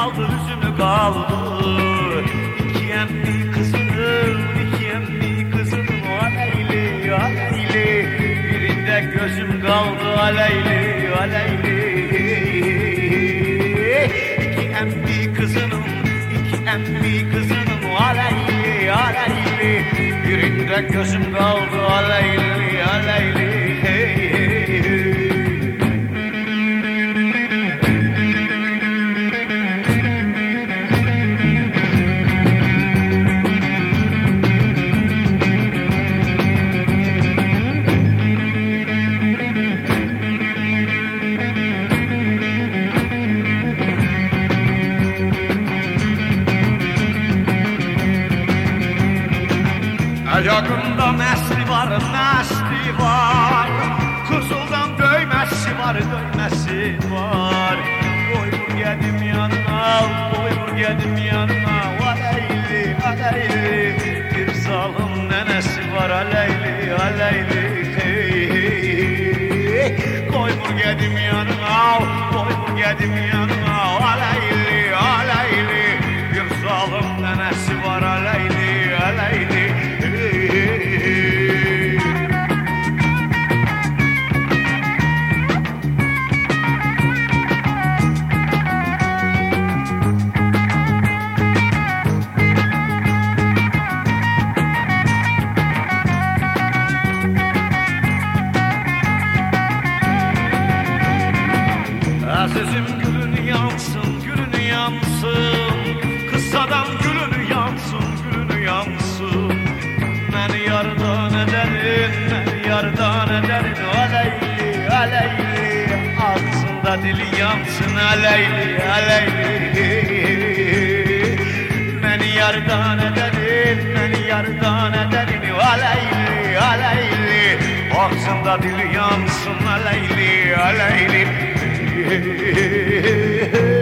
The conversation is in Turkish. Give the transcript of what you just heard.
kaldı, üzümü kaldı. İki emmi kızının, iki emmi kızının aleyli, aleyli. Birinde gözüm kaldı aleyli, aleyli. İki emmi kızının, iki emmi kızının aleyli, aleyli. Birinde gözüm kaldı aleyli, aleyli. Ayağında mesli var, mesli var. Kızıldan döymesi var, döymesi var. Koy vur gedim yanına, koy vur gedim yanına. Aleyli, aleyli. Bir zalim nenesi var, aleyli, aleyli. Hey, hey, hey. Koy vur gedim yanına, koy vur gedim yanına. Aleyli, aleyli. Bir zalim nenesi var, aleyli, aleyli. Azizim gülün yansın, gülün yansın. Kıssadan gülün yansın, gülün yansın. Beni yardan ederin, beni yardan ederin. Aleyli, aleyli. Ağzında dili yansın, aleyli, aleyli. Beni yardan ederin, beni yardan ederin. Aleyli, aleyli. Ağzında dili yansın, aleyli, aleyli.